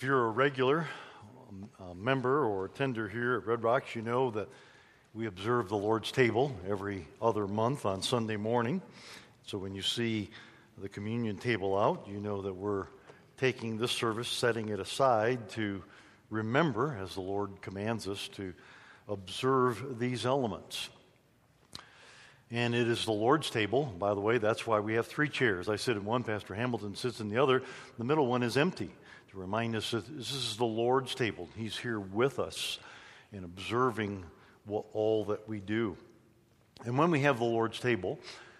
If you're a regular member or attender here at Red Rocks, you know that we observe the Lord's table every other month on Sunday morning. So when you see the communion table out, you know that we're taking this service, setting it aside to remember, as the Lord commands us, to observe these elements. And it is the Lord's table. By the way, that's why we have three chairs. I sit in one, Pastor Hamilton sits in the other. The middle one is empty to remind us that this is the Lord's table. He's here with us in observing all that we do. And when we have the Lord's table,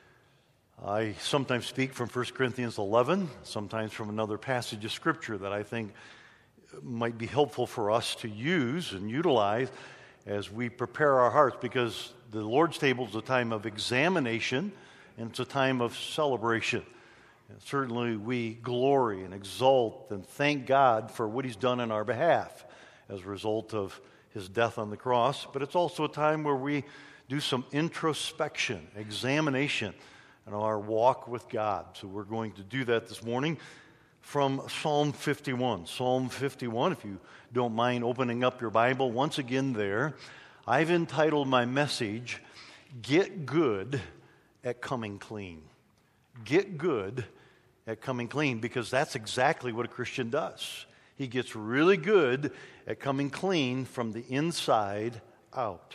I sometimes speak from 1 Corinthians 11, sometimes from another passage of Scripture that I think might be helpful for us to use and utilize as we prepare our hearts, because the Lord's table is a time of examination and it's a time of celebration. And certainly we glory and exult and thank God for what He's done in our behalf as a result of His death on the cross, but it's also a time where we do some introspection, examination in our walk with God. So we're going to do that this morning from Psalm 51. Psalm 51, if you don't mind opening up your Bible once again there. I've entitled my message, Get Good at Coming Clean. Get good at coming clean, because that's exactly what a Christian does. He gets really good at coming clean from the inside out.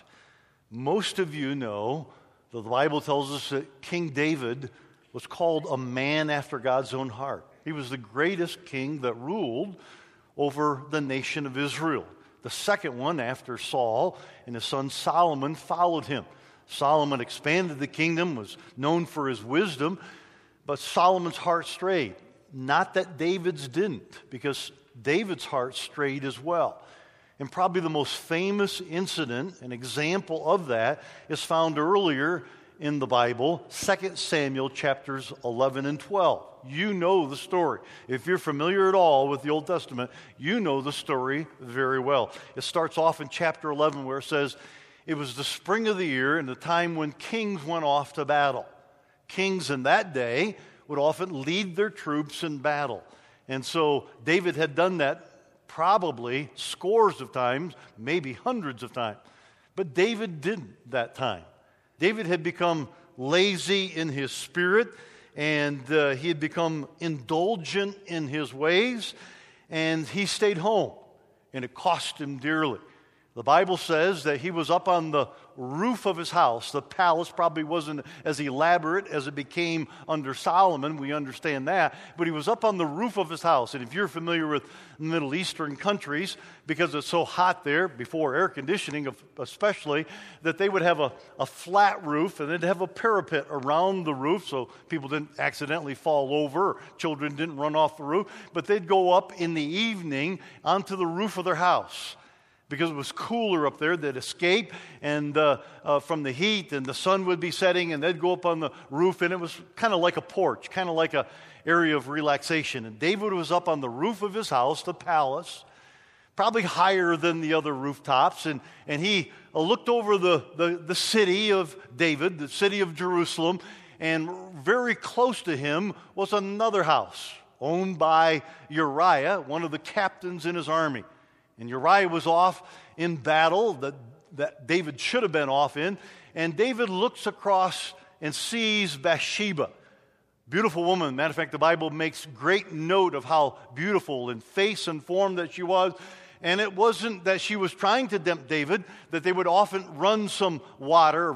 Most of you know that the Bible tells us that King David was called a man after God's own heart. He was the greatest king that ruled over the nation of Israel. The second one after Saul, and his son Solomon followed him. Solomon expanded the kingdom, was known for his wisdom, but Solomon's heart strayed. Not that David's didn't, because David's heart strayed as well. And probably the most famous incident, an example of that, is found earlier in the Bible, 2 Samuel chapters 11 and 12. You know the story. If you're familiar at all with the Old Testament, you know the story very well. It starts off in chapter 11 where it says, it was the spring of the year and the time when kings went off to battle. Kings in that day would often lead their troops in battle. And so David had done that probably scores of times, maybe hundreds of times. But David didn't that time. David had become lazy in his spirit, and he had become indulgent in his ways, and he stayed home, and it cost him dearly. The Bible says that he was up on the roof of his house. The palace probably wasn't as elaborate as it became under Solomon. We understand that. But he was up on the roof of his house. And if you're familiar with Middle Eastern countries, because it's so hot there, before air conditioning especially, that they would have a flat roof and they'd have a parapet around the roof so people didn't accidentally fall over, or children didn't run off the roof. But they'd go up in the evening onto the roof of their house, because it was cooler up there. They'd escape and from the heat, and the sun would be setting, and they'd go up on the roof, and it was kind of like a porch, kind of like an area of relaxation. And David was up on the roof of his house, the palace, probably higher than the other rooftops, and he looked over the city of David, the city of Jerusalem, and very close to him was another house owned by Uriah, one of the captains in his army. And Uriah was off in battle that David should have been off in. And David looks across and sees Bathsheba. Beautiful woman. Matter of fact, the Bible makes great note of how beautiful in face and form that she was. And it wasn't that she was trying to tempt David, that they would often bring some water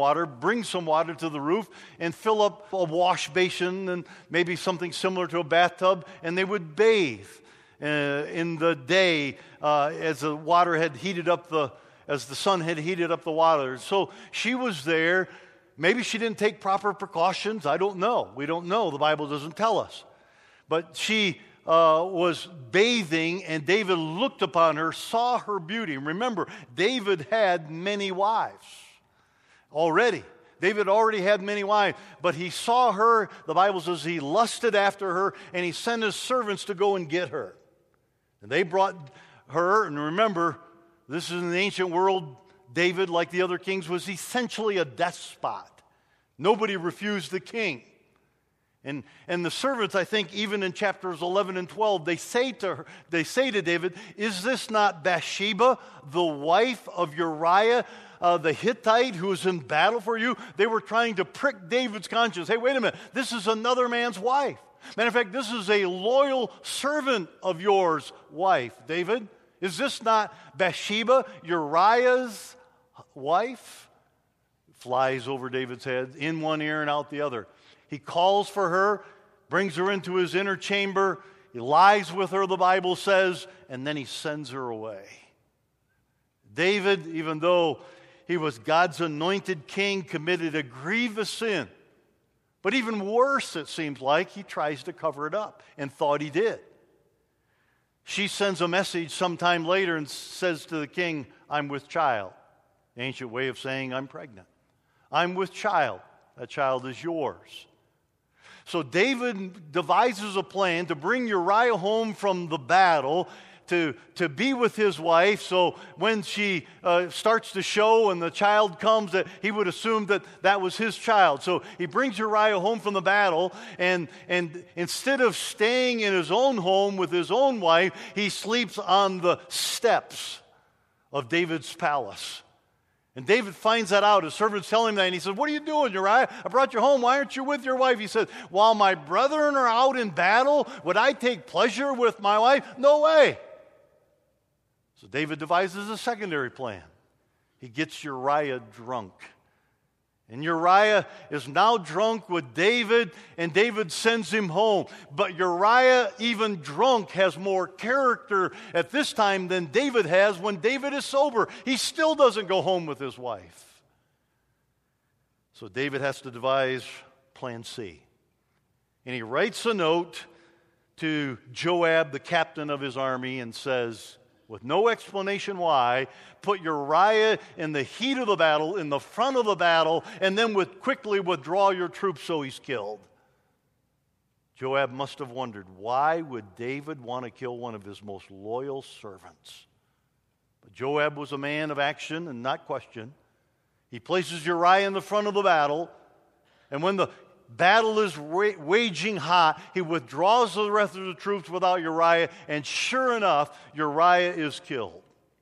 to the roof and fill up a wash basin and maybe something similar to a bathtub, and they would bathe in the day as the water had heated up as the sun had heated up the water. So she was there. Maybe she didn't take proper precautions. I don't know. We don't know. The Bible doesn't tell us. But she was bathing, and David looked upon her, saw her beauty. And remember, David had many wives already. David already had many wives, but he saw her. The Bible says he lusted after her, and he sent his servants to go and get her. And they brought her, and remember, this is in the ancient world. David, like the other kings, was essentially a despot. Nobody refused the king. And the servants, I think, even in chapters 11 and 12, they say to David, is this not Bathsheba, the wife of Uriah, the Hittite, who is in battle for you? They were trying to prick David's conscience. Hey, wait a minute, this is another man's wife. Matter of fact, this is a loyal servant of yours, wife, David. Is this not Bathsheba, Uriah's wife? Flies over David's head, in one ear and out the other. He calls for her, brings her into his inner chamber. He lies with her, the Bible says, and then he sends her away. David, even though he was God's anointed king, committed a grievous sin. But even worse, it seems like, he tries to cover it up and thought he did. She sends a message sometime later and says to the king, I'm with child. The ancient way of saying I'm pregnant. I'm with child. That child is yours. So David devises a plan to bring Uriah home from the battle to be with his wife. So when she starts to show and the child comes, that he would assume that was his child. So he brings Uriah home from the battle, and instead of staying in his own home with his own wife, he sleeps on the steps of David's palace. And David finds that out. His servants tell him that, and he says, what are you doing, Uriah? I brought you home. Why aren't you with your wife? He says, while my brethren are out in battle, would I take pleasure with my wife? No way. So David devises a secondary plan. He gets Uriah drunk. And Uriah is now drunk with David, and David sends him home. But Uriah, even drunk, has more character at this time than David has when David is sober. He still doesn't go home with his wife. So David has to devise plan C. And he writes a note to Joab, the captain of his army, and says, with no explanation why, put Uriah in the heat of the battle, in the front of the battle, and then quickly withdraw your troops so he's killed. Joab must have wondered, why would David want to kill one of his most loyal servants? But Joab was a man of action and not question. He places Uriah in the front of the battle, and when the battle is waging hot, he withdraws the rest of the troops without Uriah, and sure enough, Uriah is killed.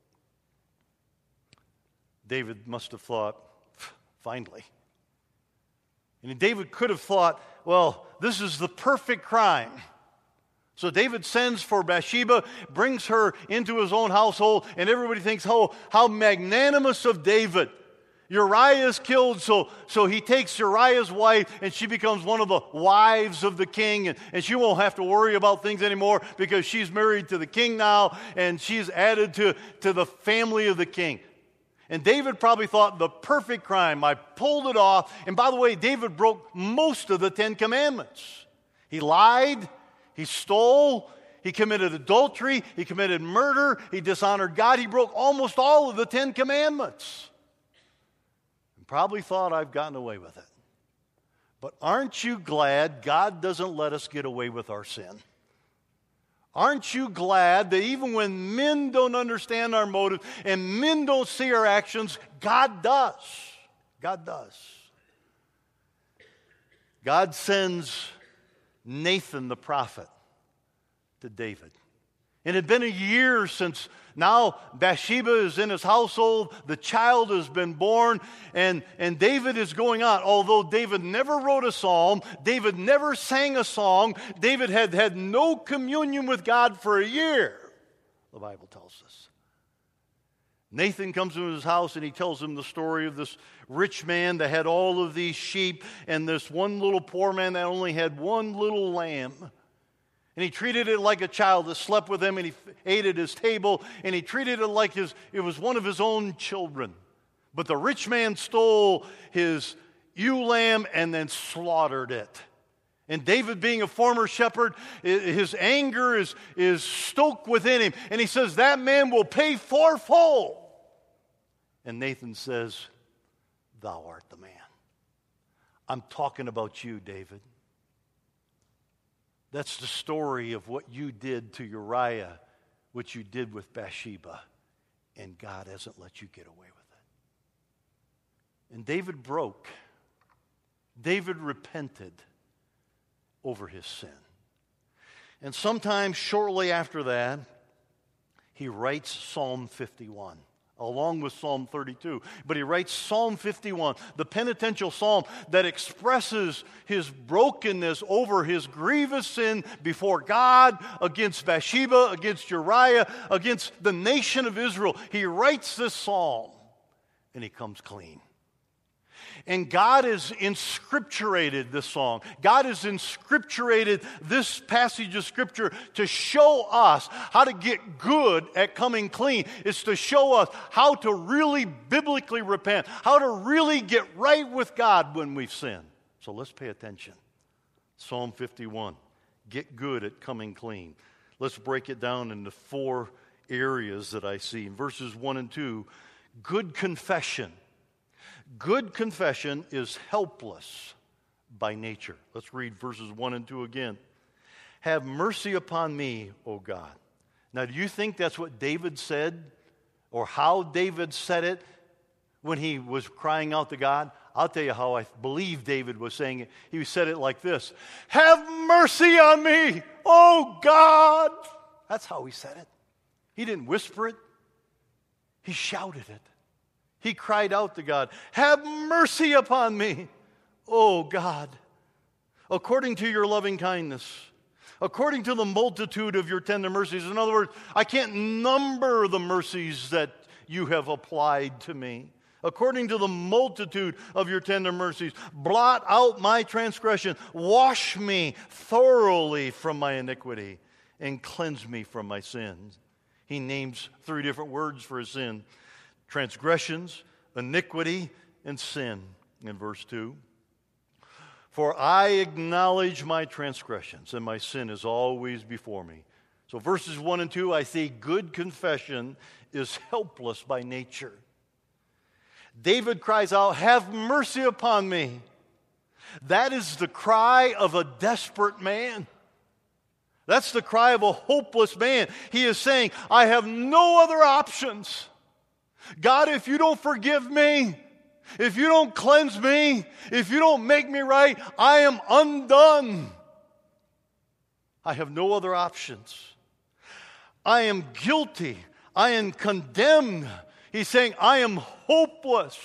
David must have thought, finally. And David could have thought, well, this is the perfect crime. So David sends for Bathsheba, brings her into his own household, and everybody thinks, oh, how magnanimous of David. Uriah is killed, so he takes Uriah's wife, and she becomes one of the wives of the king, and she won't have to worry about things anymore because she's married to the king now, and she's added to the family of the king. And David probably thought, the perfect crime, I pulled it off. And by the way, David broke most of the 10 Commandments. He lied, he stole, he committed adultery, he committed murder, he dishonored God, he broke almost all of the 10 Commandments. Probably thought, I've gotten away with it. But aren't you glad God doesn't let us get away with our sin? Aren't you glad that even when men don't understand our motives and men don't see our actions, God does? God does. God sends Nathan the prophet to David. It had been a year since now Bathsheba is in his household, the child has been born, and David is going on. Although David never wrote a psalm, David never sang a song, David had no communion with God for a year, the Bible tells us. Nathan comes to his house and he tells him the story of this rich man that had all of these sheep and this one little poor man that only had one little lamb. And he treated it like a child that slept with him, and he ate at his table, and he treated it like it was one of his own children. But the rich man stole his ewe lamb and then slaughtered it. And David, being a former shepherd, his anger is stoked within him. And he says, that man will pay fourfold. And Nathan says, thou art the man. I'm talking about you, David. That's the story of what you did to Uriah, what you did with Bathsheba, and God hasn't let you get away with it. And David broke. David repented. over his sin. And sometime shortly after that, he writes Psalm 51, along with Psalm 32. But he writes Psalm 51, the penitential psalm that expresses his brokenness over his grievous sin before God, against Bathsheba, against Uriah, against the nation of Israel. He writes this psalm, and he comes clean. And God has inscripturated this song. God has inscripturated this passage of Scripture to show us how to get good at coming clean. It's to show us how to really biblically repent, how to really get right with God when we've sinned. So let's pay attention. Psalm 51, get good at coming clean. Let's break it down into 4 areas that I see. In verses 1 and 2, good confession. Good confession is helpless by nature. Let's read verses 1 and 2 again. Have mercy upon me, O God. Now, do you think that's what David said, or how David said it when he was crying out to God? I'll tell you how I believe David was saying it. He said it like this: have mercy on me, O God. That's how he said it. He didn't whisper it. He shouted it. He cried out to God, have mercy upon me, O God, according to your loving kindness, according to the multitude of your tender mercies. In other words, I can't number the mercies that you have applied to me. According to the multitude of your tender mercies, blot out my transgression, wash me thoroughly from my iniquity, and cleanse me from my sins. He names 3 different words for his sin: transgressions, iniquity, and sin, in verse 2. For I acknowledge my transgressions, and my sin is always before me. So verses 1 and 2, I see good confession is helpless by nature. David cries out, have mercy upon me. That is the cry of a desperate man. That's the cry of a hopeless man. He is saying, I have no other options. God, if you don't forgive me, if you don't cleanse me, if you don't make me right, I am undone. I have no other options. I am guilty. I am condemned. He's saying, I am hopeless.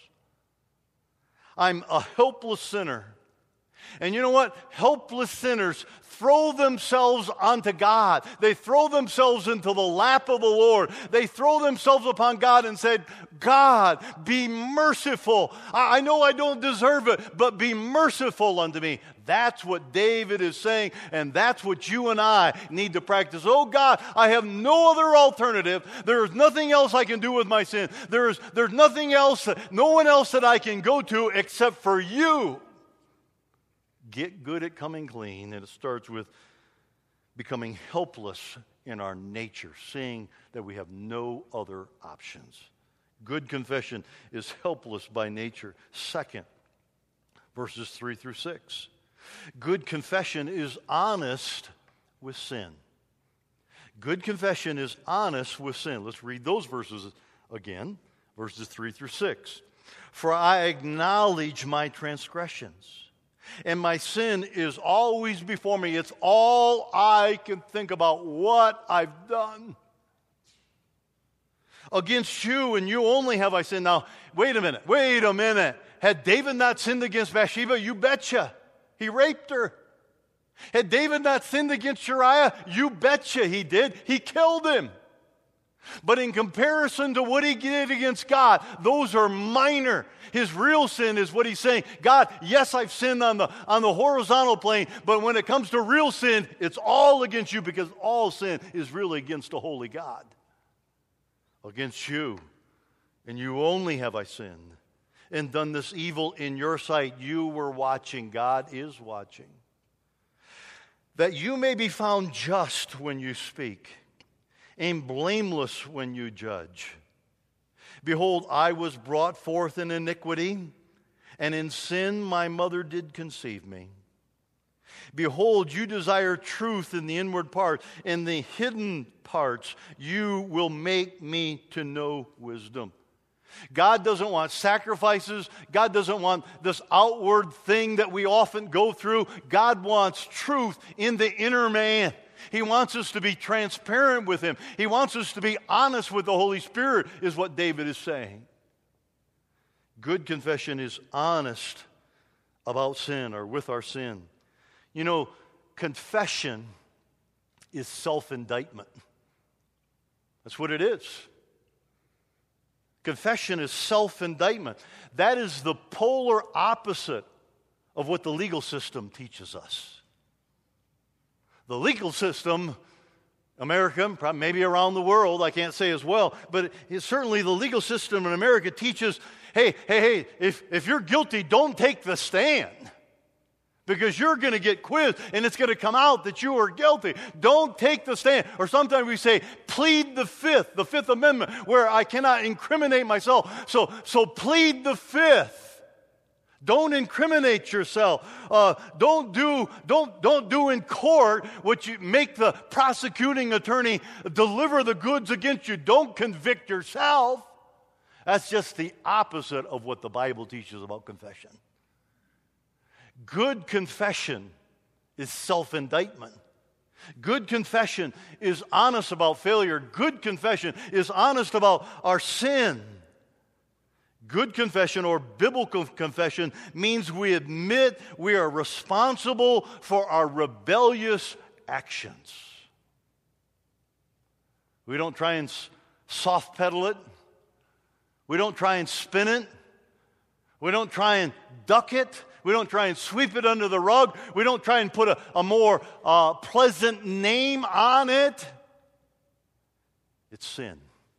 I'm a helpless sinner. And you know what? Helpless sinners throw themselves onto God. They throw themselves into the lap of the Lord. They throw themselves upon God and said, God, be merciful. I know I don't deserve it, but be merciful unto me. That's what David is saying, and that's what you and I need to practice. Oh God, I have no other alternative. There is nothing else I can do with my sin. There's nothing else, no one else that I can go to except for you. Get good at coming clean, and it starts with becoming helpless in our nature, seeing that we have no other options. Good confession is helpless by nature. Second, verses 3 through 6. Good confession is honest with sin. Good confession is honest with sin. Let's read those verses again, verses 3 through 6. For I acknowledge my transgressions, and my sin is always before me. It's all I can think about, what I've done. Against you and you only have I sinned. Now, wait a minute. Had David not sinned against Bathsheba? You betcha. He raped her. Had David not sinned against Uriah? You betcha he did. He killed him. But in comparison to what he did against God, those are minor. His real sin is what he's saying. God, yes, I've sinned on the horizontal plane, but when it comes to real sin, it's all against you, because all sin is really against a holy God. Against you, and you only have I sinned, and done this evil in your sight. You were watching. God is watching. That you may be found just when you speak, and blameless when you judge. Behold, I was brought forth in iniquity, and in sin my mother did conceive me. Behold, you desire truth in the inward part. In the hidden parts you will make me to know wisdom. God doesn't want sacrifices. God doesn't want this outward thing that we often go through. God wants truth in the inner man. He wants us to be transparent with Him. He wants us to be honest with the Holy Spirit, is what David is saying. Good confession is honest about sin or with our sin. You know, confession is self-indictment. That's what it is. Confession is self-indictment. That is the polar opposite of what the legal system teaches us. The legal system, America, maybe around the world, I can't say as well, but certainly the legal system in America teaches, hey, if you're guilty, don't take the stand. Because you're going to get quizzed and it's going to come out that you are guilty. Don't take the stand. Or sometimes we say, plead the Fifth Amendment, where I cannot incriminate myself. So plead the Fifth. Don't incriminate yourself. Don't do in court what you make the prosecuting attorney deliver the goods against you. Don't convict yourself. That's just the opposite of what the Bible teaches about confession. Good confession is self-indictment. Good confession is honest about failure. Good confession is honest about our sin. Good confession or biblical confession means we admit we are responsible for our rebellious actions. We don't try and soft pedal it. We don't try and spin it. We don't try and duck it. We don't try and sweep it under the rug. We don't try and put a more pleasant name on it. It's sin.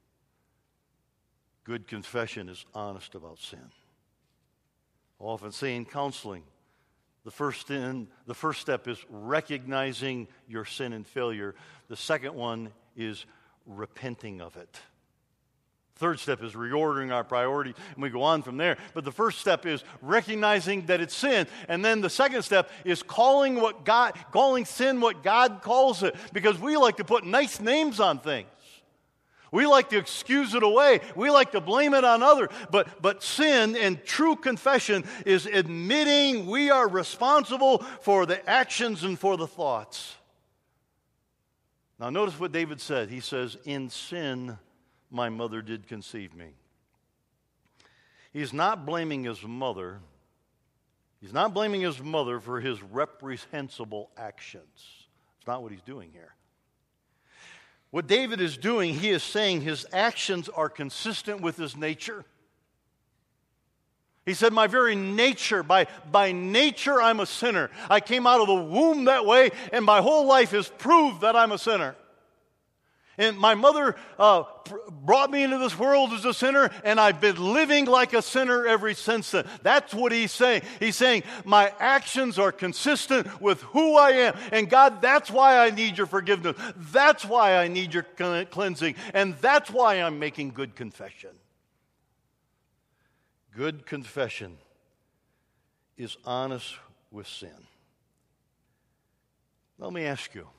Good confession is honest about sin. I often say in counseling, the first step is recognizing your sin and failure. The second one is repenting of it. Third step is reordering our priorities, and we go on from there. But the first step is recognizing that it's sin, and then the second step is calling sin what God calls it, because we like to put nice names on things. We like to excuse it away. We like to blame it on others. But sin and true confession is admitting we are responsible for the actions and for the thoughts. Now notice what David said. He says, "In sin my mother did conceive me." He's not blaming his mother. He's not blaming his mother for his reprehensible actions. It's not what he's doing here. What David is doing, he is saying his actions are consistent with his nature. He said, my very nature, by nature I'm a sinner. I came out of the womb that way, and my whole life has proved that I'm a sinner. And my mother brought me into this world as a sinner, and I've been living like a sinner ever since then. That's what he's saying. He's saying, my actions are consistent with who I am. And God, that's why I need your forgiveness. That's why I need your cleansing. And that's why I'm making good confession. Good confession is honest with sin. Let me ask you,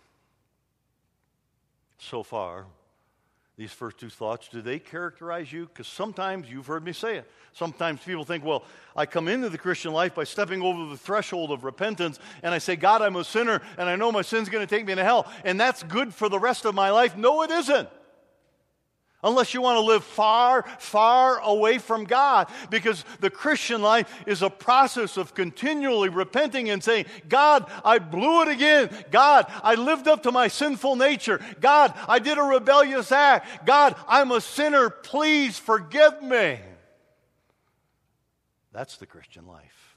so far, these first two thoughts, do they characterize you? Because sometimes, you've heard me say it, sometimes people think, well, I come into the Christian life by stepping over the threshold of repentance, and I say, God, I'm a sinner, and I know my sin's going to take me to hell, and that's good for the rest of my life. No, it isn't. Unless you want to live far, far away from God. Because the Christian life is a process of continually repenting and saying, God, I blew it again. God, I lived up to my sinful nature. God, I did a rebellious act. God, I'm a sinner. Please forgive me. That's the Christian life.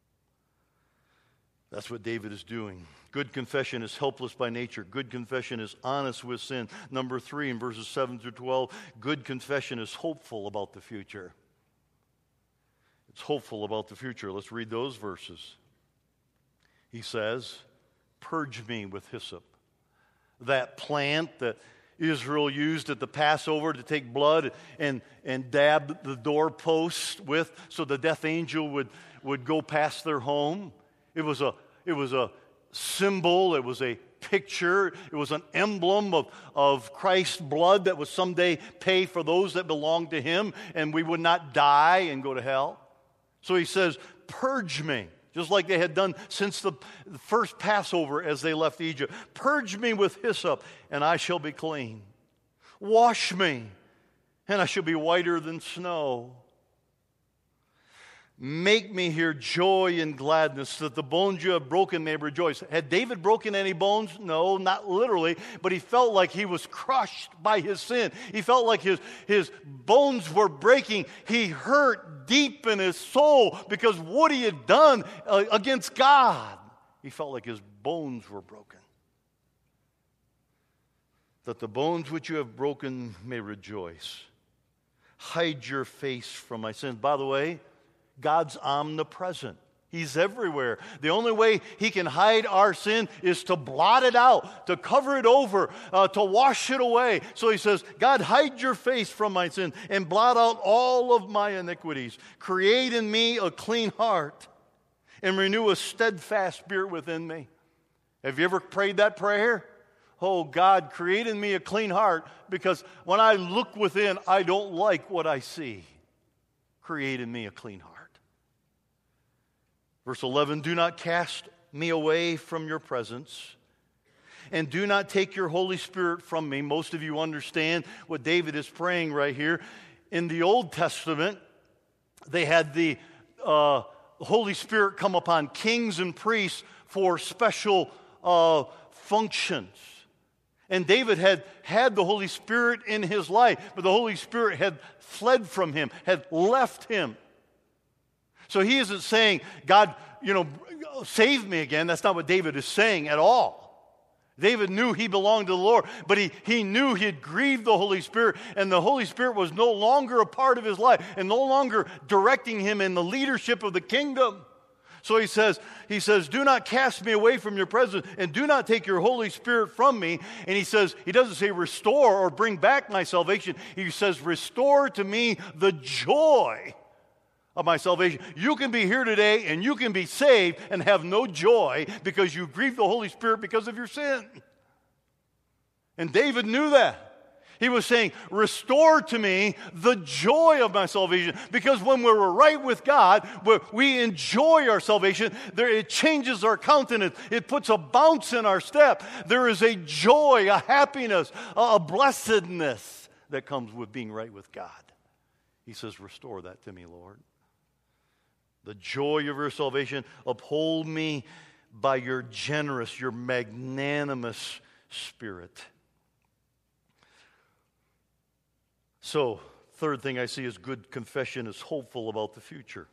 That's what David is doing. Good confession is helpless by nature. Good confession is honest with sin. Number 3, in verses 7 through 12, good confession is hopeful about the future. It's hopeful about the future. Let's read those verses. He says, purge me with hyssop. That plant that Israel used at the Passover to take blood and dab the doorpost with so the death angel would go past their home. It was a symbol, it was a picture. It was an emblem of Christ's blood that would someday pay for those that belonged to him, and we would not die and go to hell. So he says, purge me, just like they had done since the first Passover as they left Egypt. Purge me with hyssop, and I shall be clean. Wash me, and I shall be whiter than snow. Make me hear joy and gladness, that the bones you have broken may rejoice. Had David broken any bones? No, not literally, but he felt like he was crushed by his sin. He felt like his bones were breaking. He hurt deep in his soul because what he had done against God. He felt like his bones were broken. That the bones which you have broken may rejoice. Hide your face from my sins. By the way, God's omnipresent. He's everywhere. The only way he can hide our sin is to blot it out, to cover it over, to wash it away. So he says, God, hide your face from my sin and blot out all of my iniquities. Create in me a clean heart and renew a steadfast spirit within me. Have you ever prayed that prayer? Oh, God, create in me a clean heart, because when I look within, I don't like what I see. Create in me a clean heart. Verse 11, do not cast me away from your presence, and do not take your Holy Spirit from me. Most of you understand what David is praying right here. In the Old Testament, they had the Holy Spirit come upon kings and priests for special functions. And David had the Holy Spirit in his life, but the Holy Spirit had fled from him, had left him. So he isn't saying, God, save me again. That's not what David is saying at all. David knew he belonged to the Lord, but he knew he had grieved the Holy Spirit, and the Holy Spirit was no longer a part of his life and no longer directing him in the leadership of the kingdom. So he says, do not cast me away from your presence, and do not take your Holy Spirit from me. And he doesn't say restore or bring back my salvation. He says, restore to me the joy of my salvation. You can be here today and you can be saved and have no joy because you grieved the Holy Spirit because of your sin. And David knew that. He was saying, restore to me the joy of my salvation. Because when we're right with God, we enjoy our salvation. It changes our countenance. It puts a bounce in our step. There is a joy, a happiness, a blessedness that comes with being right with God. He says, restore that to me, Lord. The joy of your salvation, uphold me by your generous, your magnanimous spirit. So, third thing I see is good confession is hopeful about the future.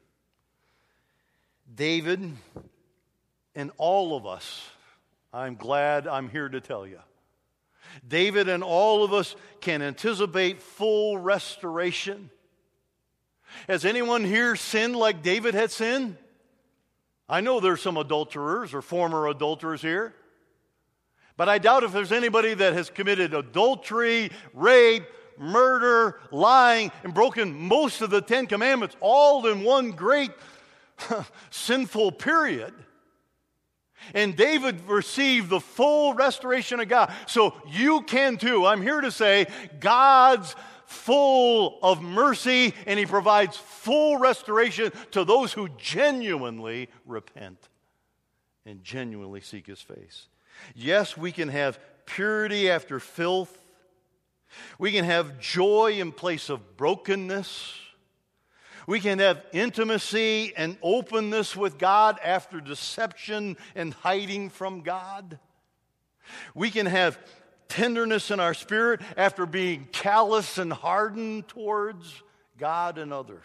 David and all of us, I'm glad I'm here to tell you, David and all of us can anticipate full restoration. Has anyone here sinned like David had sinned? I know there's some adulterers or former adulterers here. But I doubt if there's anybody that has committed adultery, rape, murder, lying, and broken most of the 10 Commandments all in one great sinful period. And David received the full restoration of God. So you can too. I'm here to say God's full of mercy, and he provides full restoration to those who genuinely repent and genuinely seek his face. Yes, we can have purity after filth. We can have joy in place of brokenness. We can have intimacy and openness with God after deception and hiding from God. We can have tenderness in our spirit after being callous and hardened towards God and others.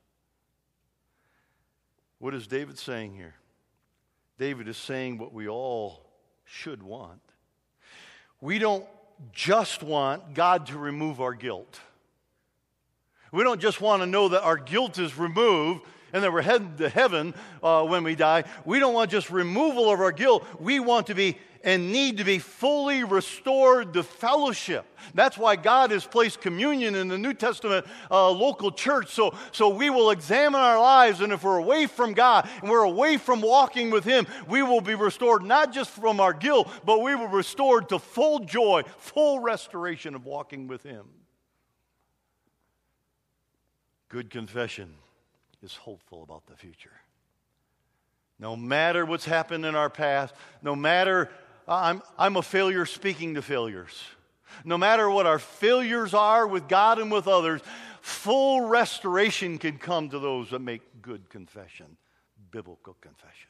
What is David saying here? David is saying what we all should want. We don't just want God to remove our guilt. We don't just want to know that our guilt is removed and that we're headed to heaven when we die. We don't want just removal of our guilt. We want to be and need to be fully restored to fellowship. That's why God has placed communion in the New Testament local church. So we will examine our lives, and if we're away from God and we're away from walking with Him, we will be restored not just from our guilt, but we will be restored to full joy, full restoration of walking with Him. Good confession is hopeful about the future. No matter what's happened in our past, no matter, I'm a failure speaking to failures. No matter what our failures are with God and with others, full restoration can come to those that make good confession, biblical confession.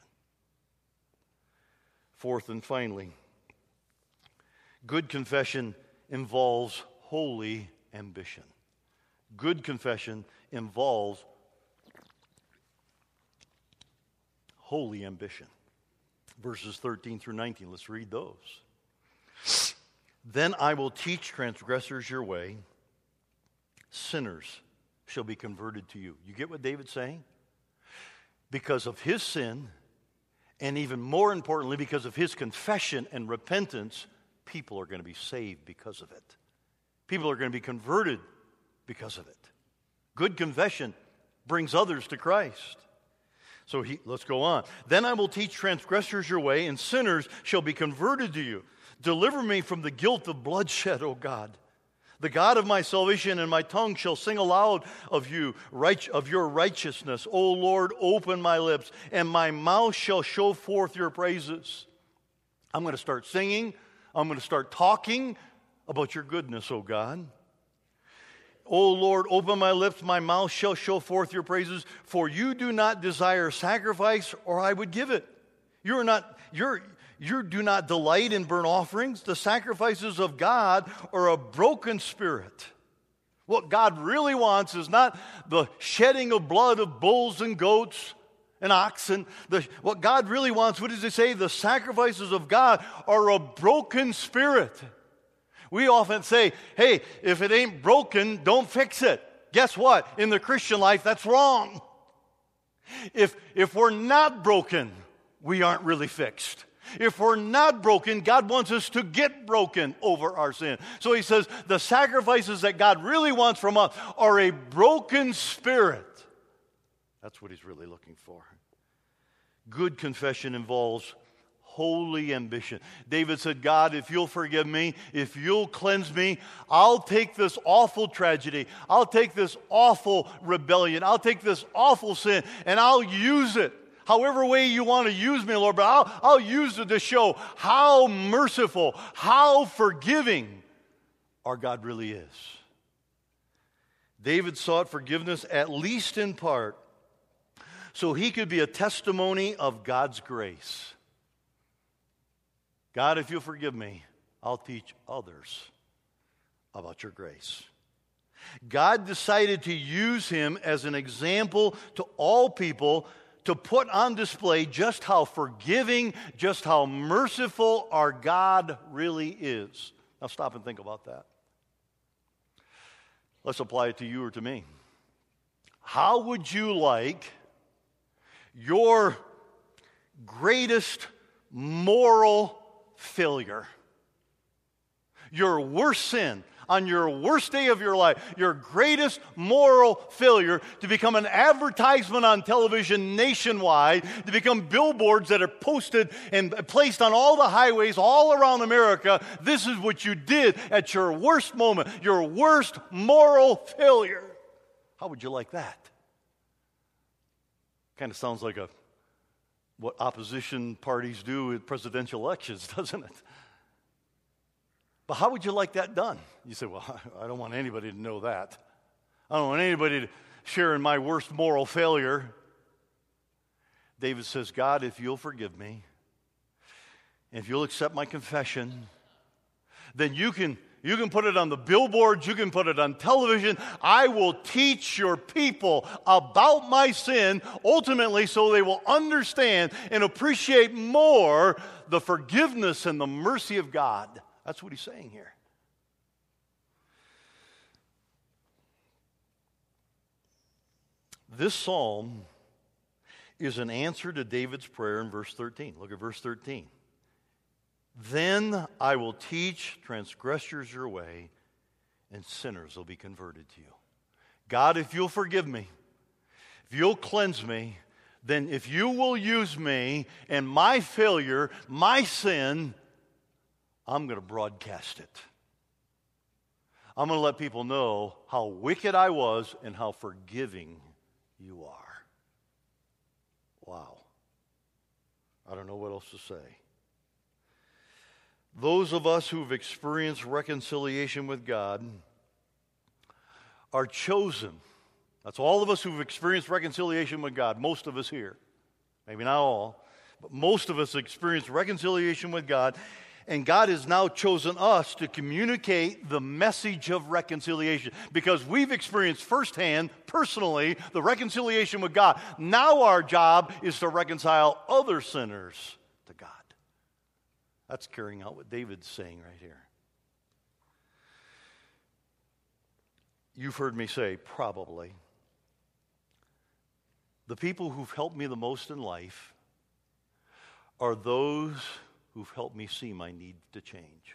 Fourth and finally, good confession involves holy ambition. Good confession involves holy ambition. Verses 13 through 19, let's read those. Then I will teach transgressors your way. Sinners shall be converted to you. You get what David's saying? Because of his sin, and even more importantly, because of his confession and repentance, people are going to be saved because of it. People are going to be converted because of it. Good confession brings others to Christ. So let's go on. Then I will teach transgressors your way, and sinners shall be converted to you. Deliver me from the guilt of bloodshed, O God. The God of my salvation, and my tongue shall sing aloud of you, of your righteousness. O Lord, open my lips, and my mouth shall show forth your praises. I'm going to start singing. I'm going to start talking about your goodness, O God. O Lord, open my lips, my mouth shall show forth your praises, for you do not desire sacrifice, or I would give it. You do not delight in burnt offerings. The sacrifices of God are a broken spirit. What God really wants is not the shedding of blood of bulls and goats and oxen. What God really wants, what does it say? The sacrifices of God are a broken spirit. We often say, hey, if it ain't broken, don't fix it. Guess what? In the Christian life, that's wrong. If we're not broken, we aren't really fixed. If we're not broken, God wants us to get broken over our sin. So he says the sacrifices that God really wants from us are a broken spirit. That's what he's really looking for. Good confession involves holy ambition. David said, God, if you'll forgive me, if you'll cleanse me, I'll take this awful tragedy, I'll take this awful rebellion, I'll take this awful sin, and I'll use it however way you want to use me, Lord, but I'll use it to show how merciful, how forgiving our God really is. David sought forgiveness, at least in part, so he could be a testimony of God's grace. God, if you'll forgive me, I'll teach others about your grace. God decided to use him as an example to all people to put on display just how forgiving, just how merciful our God really is. Now stop and think about that. Let's apply it to you or to me. How would you like your greatest moral failure, your worst sin, on your worst day of your life, your greatest moral failure, to become an advertisement on television nationwide, to become billboards that are posted and placed on all the highways all around America? This is what you did at your worst moment, your worst moral failure. How would you like that? Kind of sounds like what opposition parties do at presidential elections, doesn't it? But how would you like that done? You say, well, I don't want anybody to know that. I don't want anybody to share in my worst moral failure. David says, God, if you'll forgive me, if you'll accept my confession, then you can put it on the billboards, you can put it on television. I will teach your people about my sin, ultimately so they will understand and appreciate more the forgiveness and the mercy of God. That's what he's saying here. This psalm is an answer to David's prayer in verse 13. Look at verse 13. Then I will teach transgressors your way, and sinners will be converted to you. God, if you'll forgive me, if you'll cleanse me, then if you will use me and my failure, my sin, I'm going to broadcast it. I'm going to let people know how wicked I was and how forgiving you are. Wow. I don't know what else to say. Those of us who've experienced reconciliation with God are chosen. That's all of us who've experienced reconciliation with God, most of us here. Maybe not all, but most of us experienced reconciliation with God, and God has now chosen us to communicate the message of reconciliation because we've experienced firsthand, personally, the reconciliation with God. Now our job is to reconcile other sinners to God. That's carrying out what David's saying right here. You've heard me say, probably, the people who've helped me the most in life are those who've helped me see my need to change.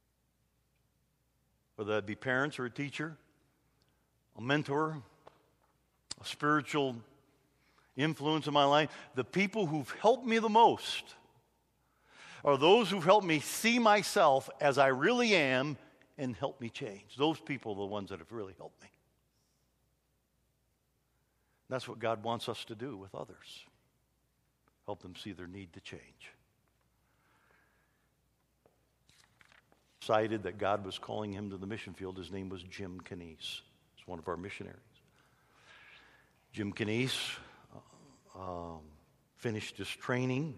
Whether that be parents or a teacher, a mentor, a spiritual influence in my life, the people who've helped me the most are those who've helped me see myself as I really am and help me change. Those people are the ones that have really helped me. That's what God wants us to do with others. Help them see their need to change. Decided that God was calling him to the mission field. His name was Jim Canese. He's one of our missionaries. Jim Canese finished his training,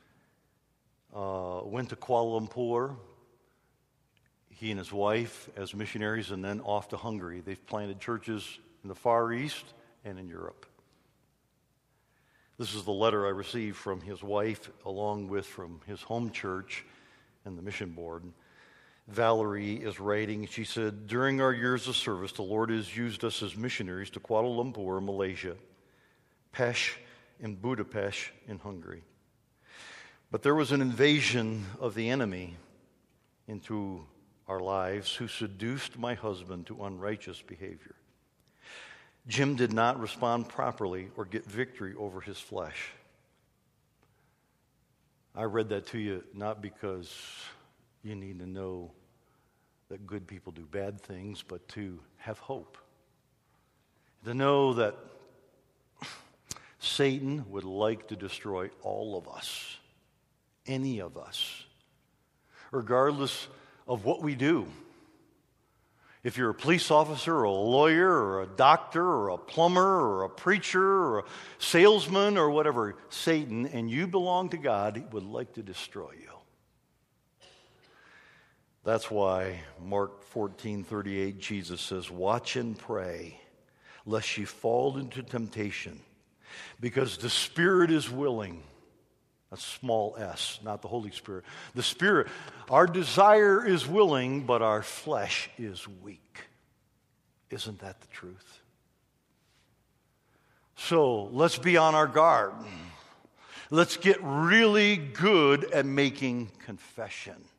went to Kuala Lumpur, he and his wife as missionaries, and then off to Hungary. They've planted churches in the Far East and in Europe. This is the letter I received from his wife, along with from his home church and the mission board. Valerie is writing, she said, during our years of service, the Lord has used us as missionaries to Kuala Lumpur, Malaysia, Pest, and Budapest in Hungary. But there was an invasion of the enemy into our lives who seduced my husband to unrighteous behavior. Jim did not respond properly or get victory over his flesh. I read that to you not because you need to know that good people do bad things, but to have hope. To know that Satan would like to destroy all of us, any of us, regardless of what we do. If you're a police officer or a lawyer or a doctor or a plumber or a preacher or a salesman or whatever, Satan, and you belong to God, he would like to destroy you. That's why Mark 14:38, Jesus says, watch and pray, lest ye fall into temptation, because the spirit is willing. That's small s, not the Holy Spirit. The Spirit, our desire is willing, but our flesh is weak. Isn't that the truth? So let's be on our guard. Let's get really good at making confession.